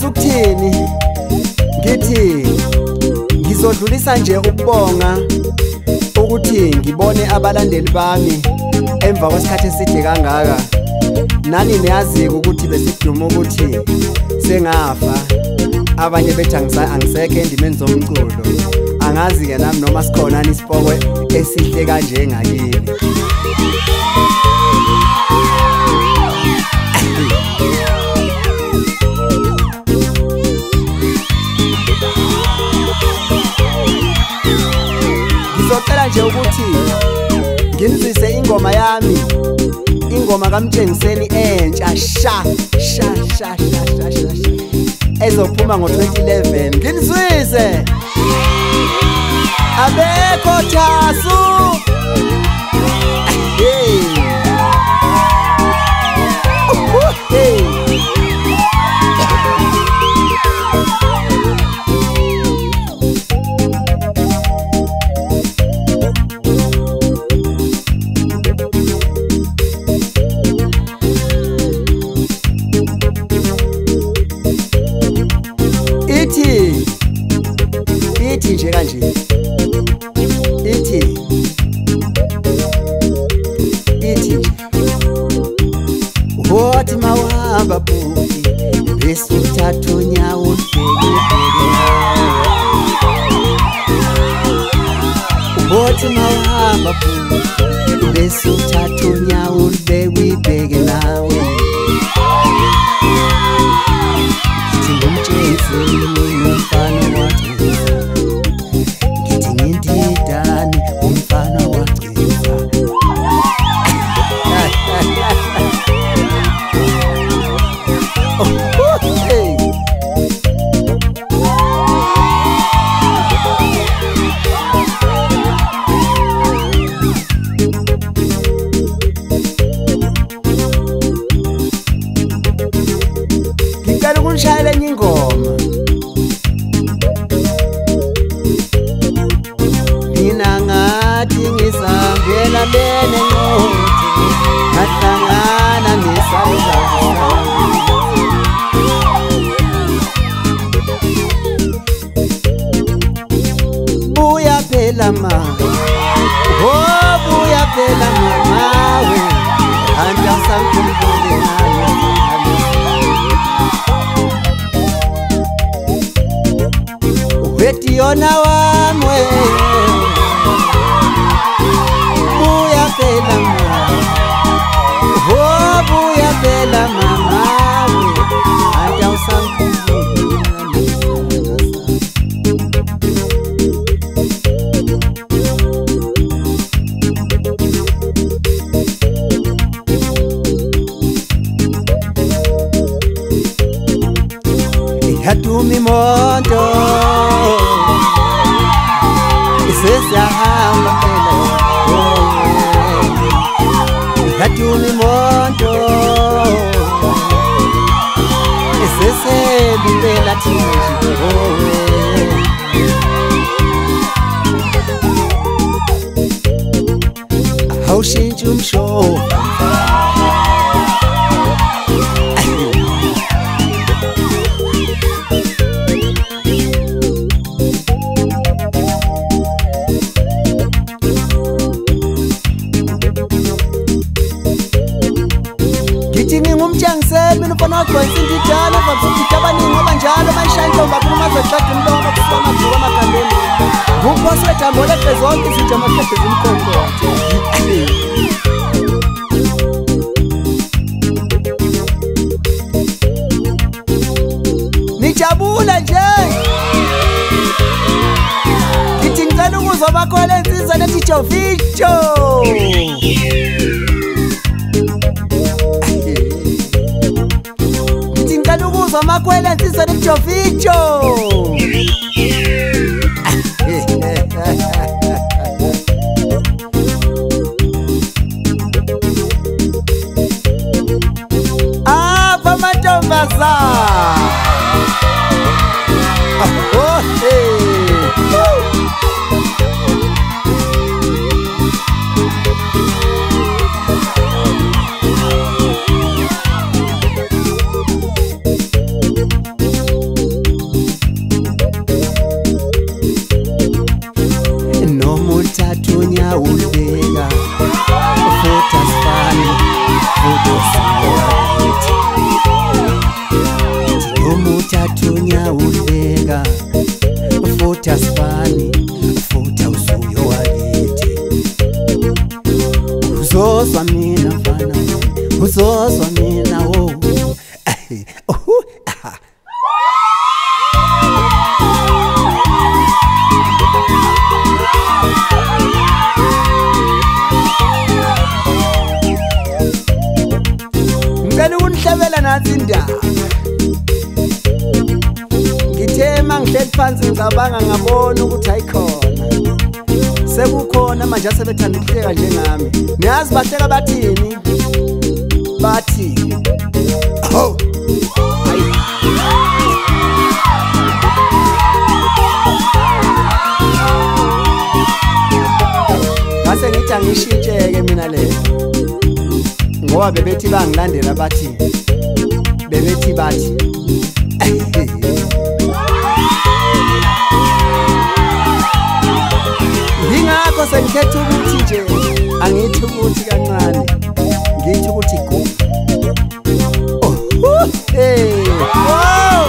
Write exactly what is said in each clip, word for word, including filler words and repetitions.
Ngithi ukuthini ngithi ngizodlulisa nje ukubonga ukuthi ngibone abalandeli bami emva kwesikhathi eside kangaka. Nani niyazi ukuthi besiduma ukuthi sengafa, abanye bethi angisekho endimeni zomculo. Angazi ke nami noma sikhona nisipokwe esihle kanje ngakini. Ngizocela nje ukuthi nginizwise ingoma yami, ingoma kaMtshengiseni entsha sha sha sha sha sha ezophuma ngo twenty eleven. Nginizwise abekho Thasu. Hey hey ithi ithi nje kanje, ithi ithi wothi mawahamba bhuti bese uthatha unyawo ubheke wothi mawahamba bhuti bese uthatha unyawo ubheke nawe. Umfana wagciza ngithi ngindidani umfana wagciza. Ngicela ukunishayela enye ingoma. Mina ngathi ngizambela bene ngothi ngahlangana nesandla. Buya phela mama, oh buya phela mama we, anda sangikhumbule nami. Wethi yona wamwe buya phela mama, oh buya phela mama we, anda usangikhumbule nami. Yaduma imoto isesahamba phela, yaduma imoto iseselindela thina. Awushintshe umshovu Ngumtshengiseni mina ufana wagcwesa indidala vakusithi abaningi ngoba njalo manshayinto ngaphuma mazaqeda umlomo kusona kuba magandeni ngumposi wethambo leqe zonke izinto amaqede zimkhonkothi. Nijabule nje ngithi ngicela ukuzwa bakhona insizwa lethi Jovicho. Makwela insizwa lethi Jovicho. Apha mantombazana. Oh hey. uthathunya ubeka futhi asifani futhi usuwakithi noma uthathunya ubeka futhi asifani futhi usuyo wakithi uzozwa mina mfana uzozwa mina wo ngicela unihlebela nathi indaba ngithe mangihleli phansi ngicabanga ngabona ukuthi ayikhona sekukhona manje asebethanda ukuhleka njengami niyazi bahleka bathini bathi oh base ngithi angishintsheke mina le ngoba bebethi bangilandela bathi bebethi bathi ngingakho sengikhetha ukuthi nje angithi ukuthi kancane ngithi ukuthi go oh hey wow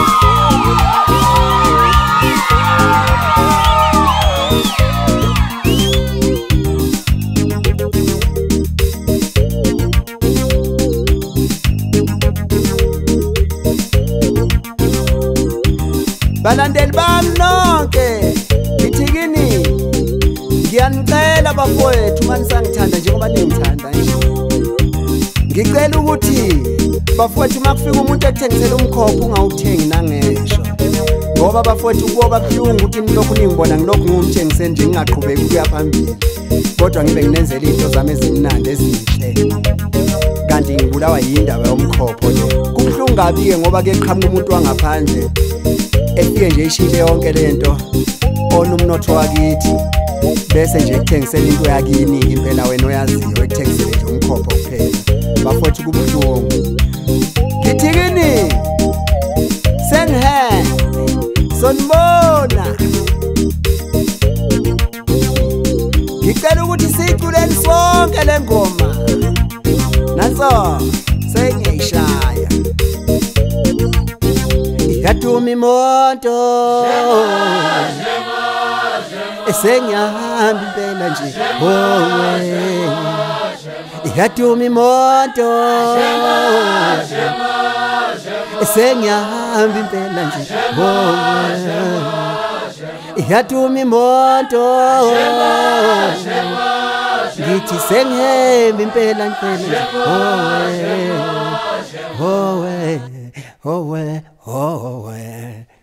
balandeli bami nonke ngithikini ngiyanicela bafowethu manisangithanda njengoba ningithanda nje ngicela ukuthi bafowethu makufika umuntu ekuthengisela umkhopho ungawuthengi nangesho ngoba bafowethu kuba kuhlungu ukuthi nilokhu ningibona ngilokhu ngumthengisele nje ngingaqhubeki ukuya phambili kodwa ngibe nginenzela into zami ezimnandi ezinhle kanti ngibulawa yindaba yomkhopho nje kubuhlungu kabi-ke ngoba ke qhamuka umuntu wangaphandle efike nje ishile yonke lento onomnotho wakithi bese nje ekuthengisela into yakini impela wena oyaziyo ekuthengisele nje umkhopho kuphela bafowethu kubuhlungu ngithikini sengihe sonibona ngicela ukuthi siyiculeni sonke le ngoma naso sengiyishaya yaduma imoto esengihamba impela nje owe yaduma imoto esengihamba impela nje owe yaduma imoto ngithi sengihamba impela impela owe owe owe owe